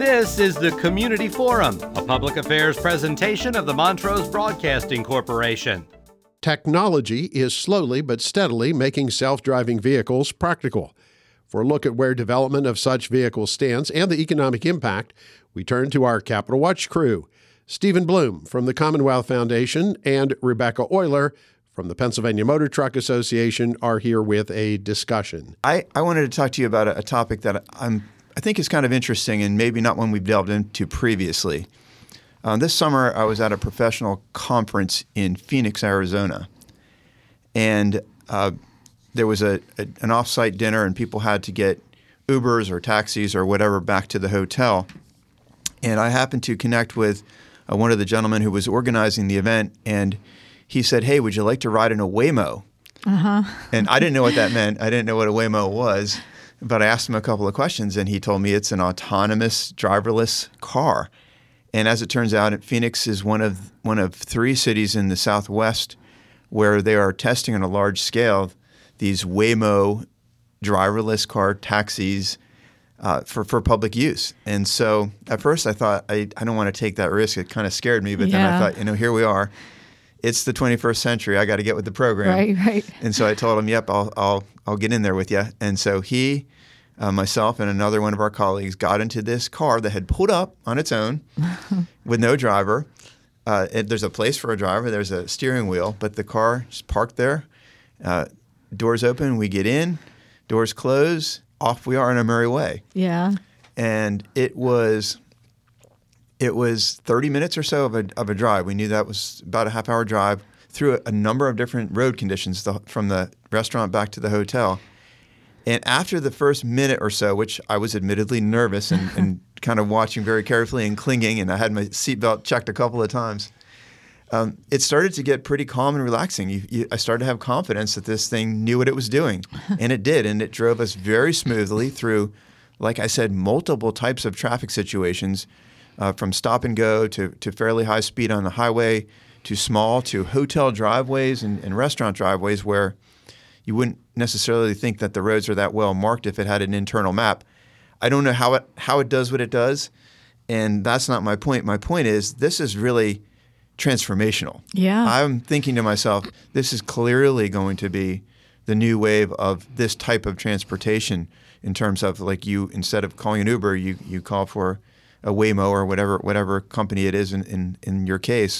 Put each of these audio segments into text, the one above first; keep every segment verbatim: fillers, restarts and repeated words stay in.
This is the Community Forum, a public affairs presentation of the Montrose Broadcasting Corporation. Technology is slowly but steadily making self-driving vehicles practical. For a look at where development of such vehicles stands and the economic impact, we turn to our Capital Watch crew. Stephen Bloom from the Commonwealth Foundation and Rebecca Euler from the Pennsylvania Motor Truck Association are here with a discussion. I, I wanted to talk to you about a, a topic that I'm, I think is kind of interesting and maybe not one we've delved into previously. Uh, this summer, I was at a professional conference in Phoenix, Arizona, and uh, there was a, a an off-site dinner, and people had to get Ubers or taxis or whatever back to the hotel. And I happened to connect with uh, one of the gentlemen who was organizing the event, and he said, "Hey, would you like to ride in a Waymo?" Uh-huh. And I didn't know what that meant. I didn't know what a Waymo was, but I asked him a couple of questions, and he told me it's an autonomous, driverless car. And as it turns out, Phoenix is one of one of three cities in the Southwest where they are testing on a large scale these Waymo driverless car taxis uh, for, for public use. And so at first I thought, I, I don't want to take that risk. It kind of scared me. But yeah. Then I thought, you know, here we are. It's the twenty-first century. I got to get with the program. Right, right. And so I told him, yep, I'll I'll I'll get in there with you. And so he, uh, myself, and another one of our colleagues got into this car that had pulled up on its own with no driver. Uh, it, there's a place for a driver. There's a steering wheel, but the car is parked there. Uh, doors open. We get in. Doors close. Off we are on our merry way. Yeah. And it was. It was thirty minutes or so of a of a drive. We knew that was about a half hour drive through a, a number of different road conditions the, from the restaurant back to the hotel. And after the first minute or so, which I was admittedly nervous and, and kind of watching very carefully and clinging, and I had my seatbelt checked a couple of times, um, it started to get pretty calm and relaxing. You, you, I started to have confidence that this thing knew what it was doing, and it did. And it drove us very smoothly through, like I said, multiple types of traffic situations. Uh, from stop and go to, to fairly high speed on the highway to small to hotel driveways and, and restaurant driveways where you wouldn't necessarily think that the roads are that well marked if it had an internal map. I don't know how it how it does what it does, and that's not my point. My point is this is really transformational. Yeah. I'm thinking to myself, this is clearly going to be the new wave of this type of transportation in terms of like you, instead of calling an Uber, you, you call for a Waymo or whatever whatever company it is in, in, in your case,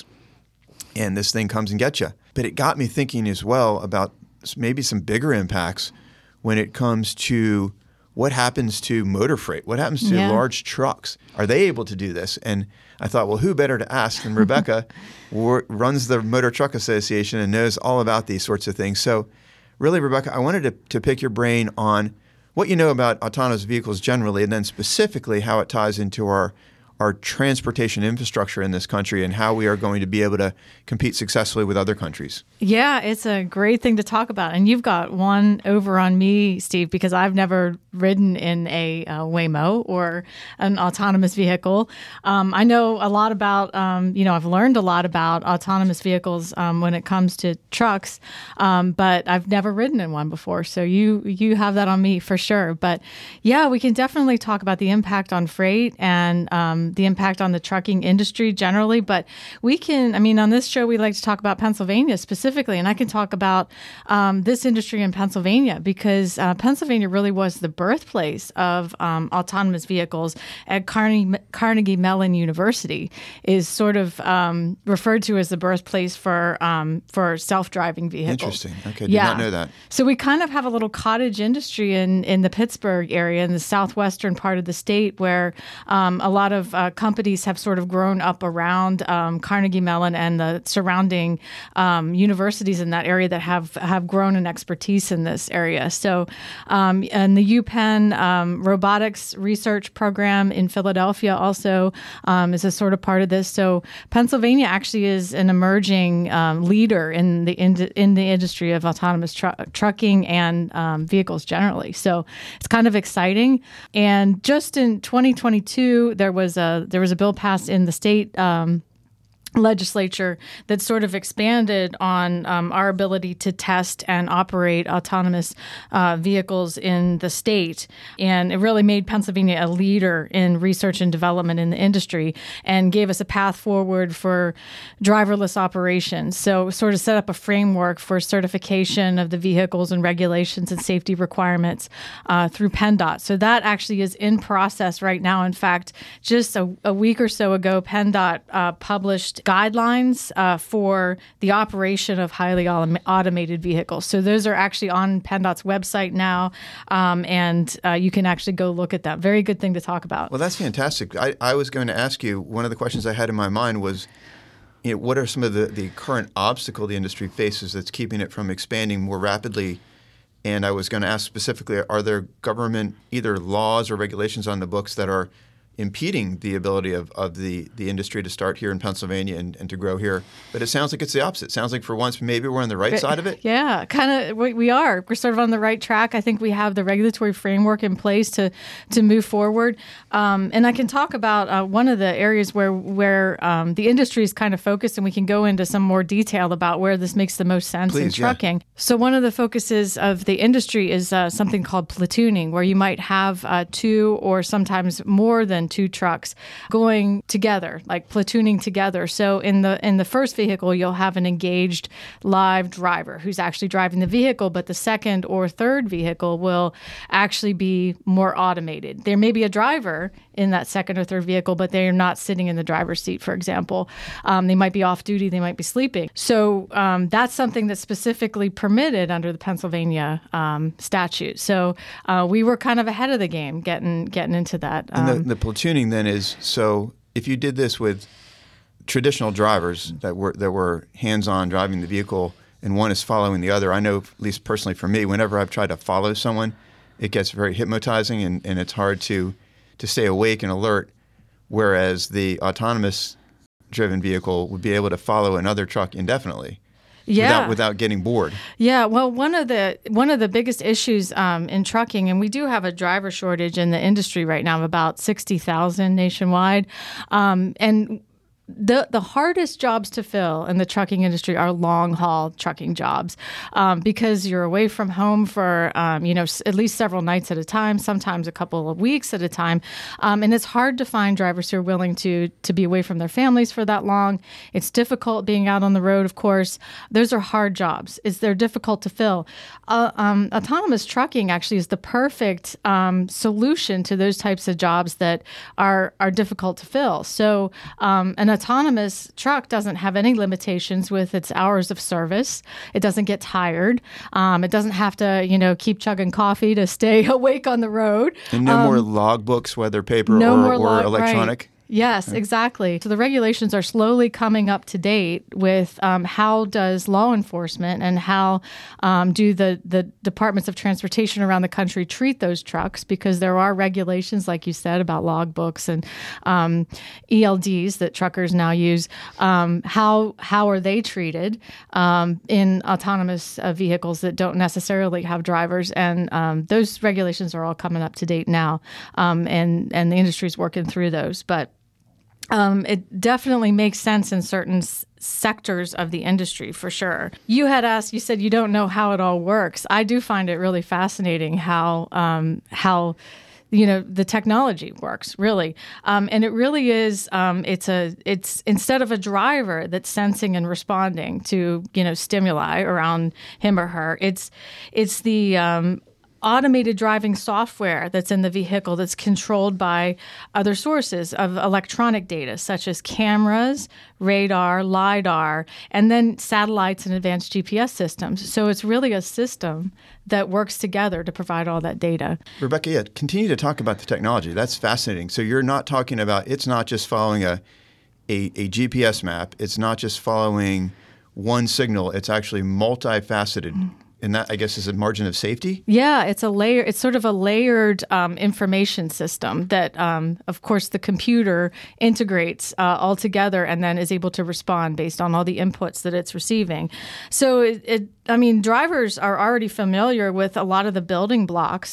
and this thing comes and gets you. But it got me thinking as well about maybe some bigger impacts when it comes to what happens to motor freight, what happens to yeah. large trucks. Are they able to do this? And I thought, well, who better to ask than Rebecca, who runs the Motor Truck Association and knows all about these sorts of things. So really, Rebecca, I wanted to, to pick your brain on what you know about autonomous vehicles generally, and then specifically how it ties into our our transportation infrastructure in this country and how we are going to be able to compete successfully with other countries. Yeah, it's a great thing to talk about. And you've got one over on me, Steve, because I've never ridden in a uh, Waymo or an autonomous vehicle. Um, I know a lot about, um, you know, I've learned a lot about autonomous vehicles um, when it comes to trucks, um, but I've never ridden in one before. So you you have that on me for sure. But yeah, we can definitely talk about the impact on freight and um, the impact on the trucking industry generally. But we can, I mean, on this show, we like to talk about Pennsylvania specifically, and I can talk about um, this industry in Pennsylvania because uh, Pennsylvania really was the birthplace of um, autonomous vehicles at Carnegie, Carnegie Mellon University is sort of um, referred to as the birthplace for um, for self-driving vehicles. Interesting. Okay, did yeah. not know that. So we kind of have a little cottage industry in, in the Pittsburgh area, in the southwestern part of the state, where um, a lot of uh, companies have sort of grown up around um, Carnegie Mellon and the surrounding um, universities in that area that have, have grown an expertise in this area. So, um, and the UPenn um, robotics research program in Philadelphia also um, is a sort of part of this. So Pennsylvania actually is an emerging um, leader in the in, in the industry of autonomous tru- trucking and um, vehicles generally. So it's kind of exciting. And just in twenty twenty-two, there was a there was a bill passed in the state. Um, legislature that sort of expanded on um, our ability to test and operate autonomous uh, vehicles in the state. And it really made Pennsylvania a leader in research and development in the industry and gave us a path forward for driverless operations. So sort of set up a framework for certification of the vehicles and regulations and safety requirements uh, through PennDOT. So that actually is in process right now. In fact, just a, a week or so ago, PennDOT uh, published guidelines uh, for the operation of highly autom- automated vehicles. So those are actually on PennDOT's website now, um, and uh, you can actually go look at that. Very good thing to talk about. Well, that's fantastic. I, I was going to ask you, one of the questions I had in my mind was, you know, what are some of the, the current obstacle the industry faces that's keeping it from expanding more rapidly? And I was going to ask specifically, are there government either laws or regulations on the books that are impeding the ability of, of the, the industry to start here in Pennsylvania and, and to grow here? But it sounds like it's the opposite. It sounds like for once maybe we're on the right but, side of it. Yeah, kind of we, we are. We're sort of on the right track. I think we have the regulatory framework in place to to move forward. Um, and I can talk about uh, one of the areas where, where um, the industry is kind of focused, and we can go into some more detail about where this makes the most sense Please, in trucking. Yeah. So one of the focuses of the industry is uh, something called platooning, where you might have uh, two or sometimes more than two trucks going together, like platooning together. So in the in the first vehicle, you'll have an engaged live driver who's actually driving the vehicle, but the second or third vehicle will actually be more automated. There may be a driver in that second or third vehicle, but they're not sitting in the driver's seat, for example. Um, they might be off duty, they might be sleeping. So um, that's something that's specifically permitted under the Pennsylvania um, statute. So uh, we were kind of ahead of the game getting getting into that. Um, and the, the platooning then is, so if you did this with traditional drivers that were that were hands-on driving the vehicle and one is following the other, I know, at least personally for me, whenever I've tried to follow someone, it gets very hypnotizing and, and it's hard to to stay awake and alert, whereas the autonomous driven vehicle would be able to follow another truck indefinitely. Yeah. Without, without getting bored. Yeah, well, one of the one of the biggest issues um, in trucking, and we do have a driver shortage in the industry right now of about sixty thousand nationwide, um, and The the hardest jobs to fill in the trucking industry are long haul trucking jobs um, because you're away from home for um, you know s- at least several nights at a time, sometimes a couple of weeks at a time, um, and it's hard to find drivers who are willing to to be away from their families for that long. It's difficult being out on the road, of course. Those are hard jobs. It's they're difficult to fill. Uh, um, autonomous trucking actually is the perfect um, solution to those types of jobs that are are difficult to fill. So um, an autonomous truck doesn't have any limitations with its hours of service. It doesn't get tired. Um, it doesn't have to, you know, keep chugging coffee to stay awake on the road. And no um, more logbooks, whether paper no or, more or log- electronic. Right. Yes, exactly. So the regulations are slowly coming up to date with um, how does law enforcement and how um, do the, the departments of transportation around the country treat those trucks, because there are regulations, like you said, about logbooks and um, E L Ds that truckers now use. Um, how how are they treated um, in autonomous uh, vehicles that don't necessarily have drivers? And um, those regulations are all coming up to date now, um, and, and the industry's working through those. But Um, it definitely makes sense in certain s- sectors of the industry, for sure. You had asked, you said you don't know how it all works. I do find it really fascinating how um, how you know the technology works, really, um, and it really is. Um, it's a it's instead of a driver that's sensing and responding to you know stimuli around him or her, it's it's the um, automated driving software that's in the vehicle that's controlled by other sources of electronic data, such as cameras, radar, LiDAR, and then satellites and advanced G P S systems. So it's really a system that works together to provide all that data. Rebecca, yeah, continue to talk about the technology. That's fascinating. So you're not talking about, it's not just following a, a, a G P S map. It's not just following one signal. It's actually multifaceted. Mm-hmm. And that, I guess, is a margin of safety? Yeah, it's a layer. It's sort of a layered um, information system that, um, of course, the computer integrates uh, all together and then is able to respond based on all the inputs that it's receiving. So, it, it, I mean, drivers are already familiar with a lot of the building blocks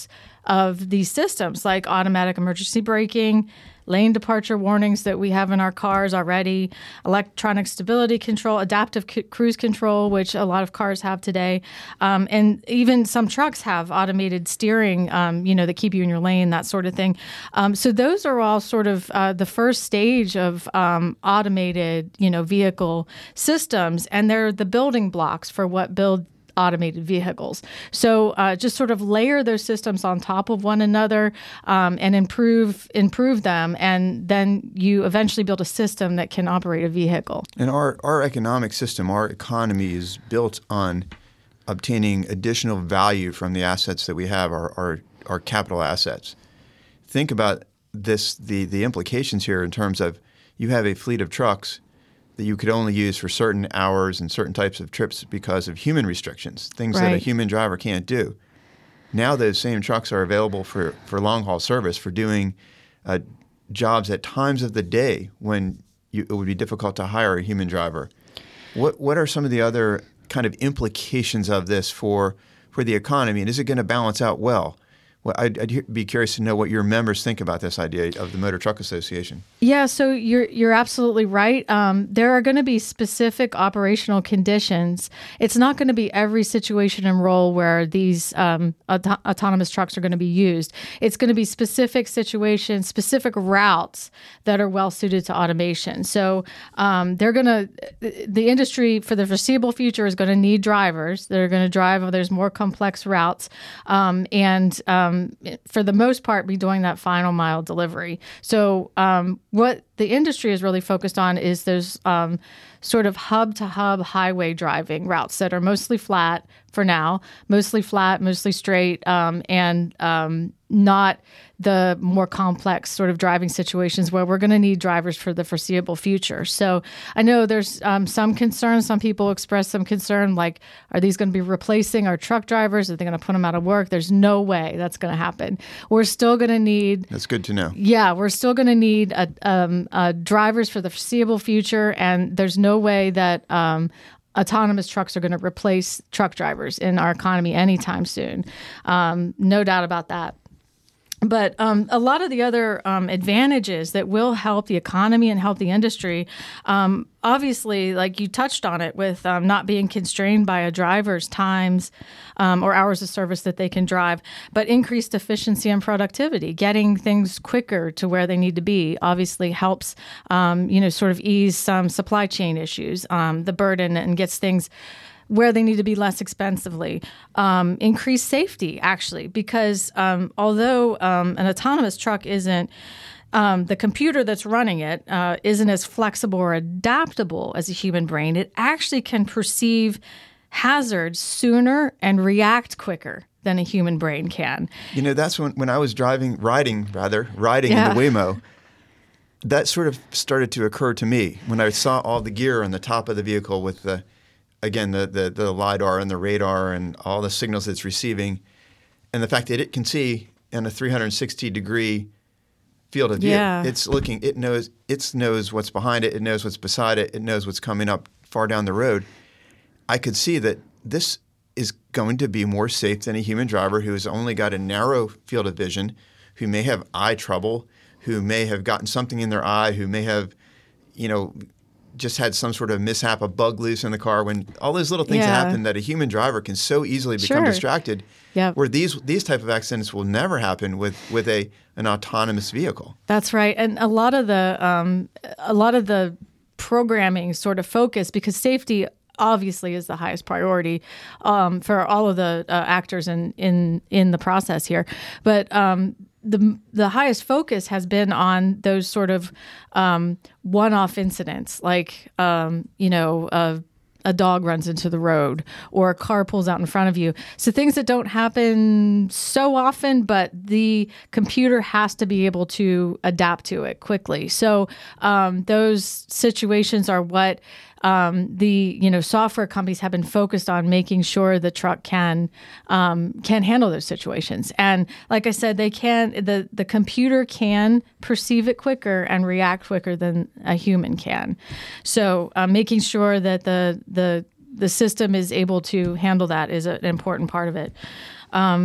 of these systems like automatic emergency braking, lane departure warnings that we have in our cars already, electronic stability control, adaptive c- cruise control, which a lot of cars have today, um, and even some trucks have automated steering, um, you know, that keep you in your lane, that sort of thing. Um, so those are all sort of uh, the first stage of um, automated, you know, vehicle systems, and they're the building blocks for what build automated vehicles. So uh, just sort of layer those systems on top of one another um, and improve improve them, and then you eventually build a system that can operate a vehicle. And our, our economic system, our economy is built on obtaining additional value from the assets that we have, our, our, our capital assets. Think about this, the, the implications here in terms of you have a fleet of trucks that you could only use for certain hours and certain types of trips because of human restrictions, things right. that a human driver can't do. Now those same trucks are available for, for long-haul service, for doing uh, jobs at times of the day when you, it would be difficult to hire a human driver. What what are some of the other kind of implications of this for, for the economy, and is it going to balance out well? Well, I'd, I'd be curious to know what your members think about this idea of the Motor Truck Association. Yeah, so you're you're absolutely right. Um, there are going to be specific operational conditions. It's not going to be every situation and role where these um, auto- autonomous trucks are going to be used. It's going to be specific situations, specific routes that are well suited to automation. So um, they're going to, the industry for the foreseeable future is going to need drivers that are going to drive. There's more complex routes, um, and um, for the most part, be doing that final mile delivery. So um, what the industry is really focused on is those um, sort of hub-to-hub highway driving routes that are mostly flat for now, mostly flat, mostly straight, um, and um, not the more complex sort of driving situations where we're going to need drivers for the foreseeable future. So I know there's um, some concern. Some people express some concern, like, are these going to be replacing our truck drivers? Are they going to put them out of work? There's no way that's going to happen. We're still going to need... That's good to know. Yeah, we're still going to need a, um, uh, drivers for the foreseeable future, and there's no way that um, autonomous trucks are going to replace truck drivers in our economy anytime soon. Um, no doubt about that. But um, a lot of the other um, advantages that will help the economy and help the industry, um, obviously, like you touched on it, with um, not being constrained by a driver's times um, or hours of service that they can drive, but increased efficiency and productivity, getting things quicker to where they need to be, obviously helps, um, you know, sort of ease some supply chain issues, um, the burden, and gets things where they need to be less expensively. Um, increase safety, actually, because um, although um, an autonomous truck isn't, um, the computer that's running it uh, isn't as flexible or adaptable as a human brain, it actually can perceive hazards sooner and react quicker than a human brain can. You know, that's when, when I was driving, riding, rather, riding Yeah. in the Waymo, that sort of started to occur to me when I saw all the gear on the top of the vehicle with the Again, the, the the LiDAR and the radar and all the signals it's receiving, and the fact that it can see in a three hundred sixty degree field of view. Yeah. It's looking, it knows it knows what's behind it, it knows what's beside it, it knows what's coming up far down the road. I could see that this is going to be more safe than a human driver who has only got a narrow field of vision, who may have eye trouble, who may have gotten something in their eye, who may have, you know, just had some sort of mishap, a bug loose in the car, when all those little things Yeah. that happen that a human driver can so easily become Sure. distracted, Yep. where these these type of accidents will never happen with, with a an autonomous vehicle. That's right, and a lot of the um, a lot of the programming sort of focus, because safety obviously is the highest priority um, for all of the uh, actors in, in in the process here, but um, the the highest focus has been on those sort of um, one-off incidents, like um, you know. Uh, a dog runs into the road or a car pulls out in front of you. So things that don't happen so often, but the computer has to be able to adapt to it quickly. So um, those situations are what um, the you know software companies have been focused on, making sure the truck can um, can handle those situations. And like I said, they can the the computer can perceive it quicker and react quicker than a human can. So uh, making sure that the the the system is able to handle that is an important part of it. Um,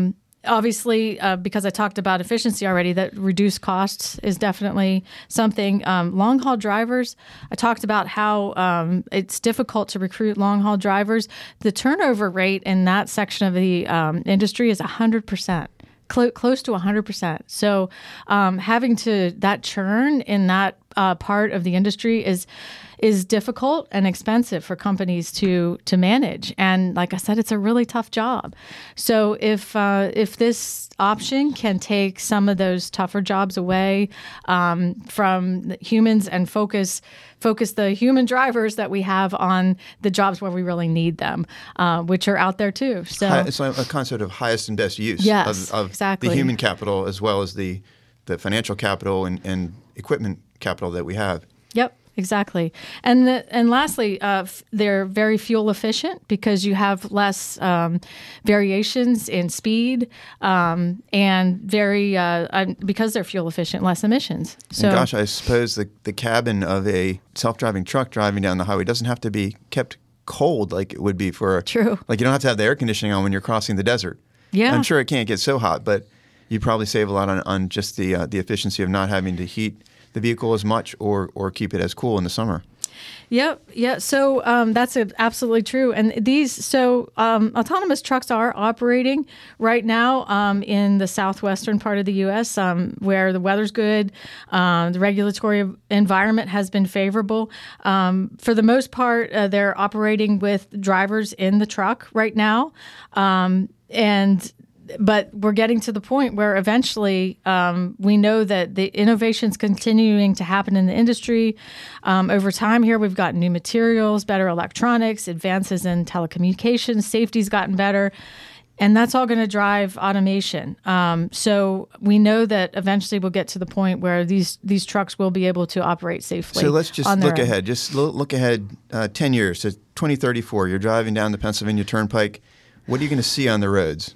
obviously, uh, because I talked about efficiency already, that reduced costs is definitely something. Um, long haul drivers, I talked about how um, it's difficult to recruit long haul drivers. The turnover rate in that section of the um, industry is one hundred percent. Cl- close to one hundred percent. So um, having to, that churn in that uh, part of the industry is is difficult and expensive for companies to to manage. And like I said, it's a really tough job. So if uh, if this option can take some of those tougher jobs away um, from humans and focus focus the human drivers that we have on the jobs where we really need them, uh, which are out there too. So it's like a concept of highest and best use yes, of, of exactly. the human capital as well as the, the financial capital and, and equipment capital that we have. Yep. Exactly. And the, and lastly, uh, f- they're very fuel efficient because you have less um, variations in speed um, and very, uh, uh, because they're fuel efficient, less emissions. So, and gosh, I suppose the, the cabin of a self-driving truck driving down the highway doesn't have to be kept cold like it would be for, true. Like you don't have to have the air conditioning on when you're crossing the desert. Yeah. I'm sure it can't get so hot, but you probably save a lot on, on just the uh, the efficiency of not having to heat the vehicle as much or or keep it as cool in the summer. Yep. Yeah. So um, that's a, absolutely true. And these, so um, autonomous trucks are operating right now um, in the southwestern part of the U S um, where the weather's good. Um, the regulatory environment has been favorable. Um, for the most part, uh, they're operating with drivers in the truck right now. Um, and But we're getting to the point where eventually um, we know that the innovation's continuing to happen in the industry. Um, over time here, we've got new materials, better electronics, advances in telecommunications, safety's gotten better, and that's all going to drive automation. Um, so we know that eventually we'll get to the point where these these trucks will be able to operate safely. So let's just on their look own. ahead. Just lo- look ahead uh, ten years to twenty thirty-four. You're driving down the Pennsylvania Turnpike. What are you going to see on the roads?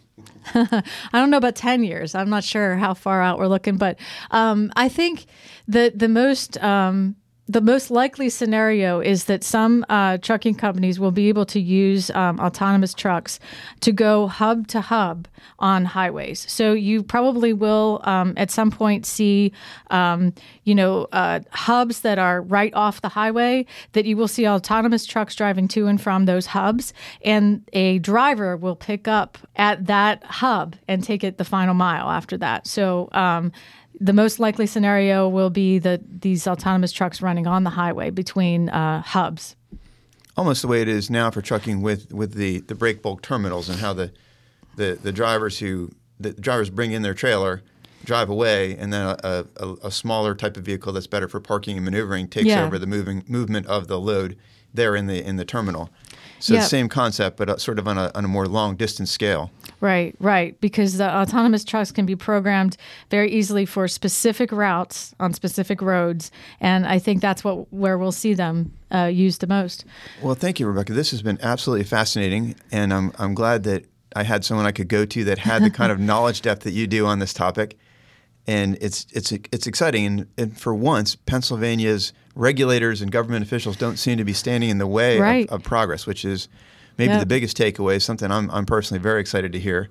I don't know about ten years. I'm not sure how far out we're looking, but um, I think the the most um, the most likely scenario is that some uh, trucking companies will be able to use um, autonomous trucks to go hub to hub on highways. So you probably will um, at some point see, um, you know, uh, hubs that are right off the highway that you will see autonomous trucks driving to and from those hubs, and a driver will pick up at that hub and take it the final mile after that. So um, the most likely scenario will be that these autonomous trucks running on the highway between uh, hubs. Almost the way it is now for trucking with, with the, the break bulk terminals and how the, the, the drivers who the drivers bring in their trailer, drive away, and then a, a, a smaller type of vehicle that's better for parking and maneuvering takes Yeah. over the moving movement of the load there in the in the terminal. So Yep. the same concept, but uh, sort of on a on a more long distance scale. Right, right. Because the autonomous trucks can be programmed very easily for specific routes on specific roads, and I think that's what where we'll see them uh, used the most. Well, thank you, Rebecca. This has been absolutely fascinating, and I'm I'm glad that I had someone I could go to that had the kind of knowledge depth that you do on this topic. And it's it's it's exciting, and, and for once, Pennsylvania's regulators and government officials don't seem to be standing in the way Right. of, of progress, which is maybe Yep. the biggest takeaway. Something I'm I'm personally very excited to hear.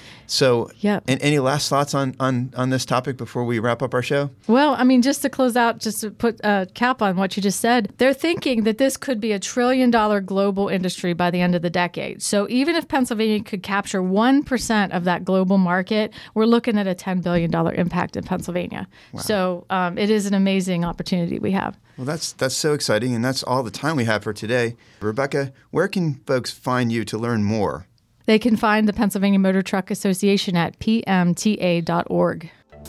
So, Yep. and any last thoughts on, on on this topic before we wrap up our show? Well, I mean, just to close out, just to put a cap on what you just said, they're thinking that this could be a trillion dollar global industry by the end of the decade. So even if Pennsylvania could capture one percent of that global market, we're looking at a ten billion dollars impact in Pennsylvania. So um, it is an amazing opportunity we have. Well, that's that's so exciting, and that's all the time we have for today. Rebecca, where can folks find you to learn more? They can find the Pennsylvania Motor Truck Association at p m t a dot org.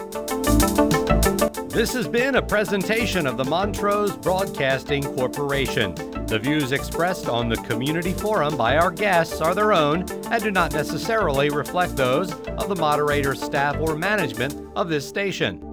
This has been a presentation of the Montrose Broadcasting Corporation. The views expressed on the community forum by our guests are their own and do not necessarily reflect those of the moderator, staff, or management of this station.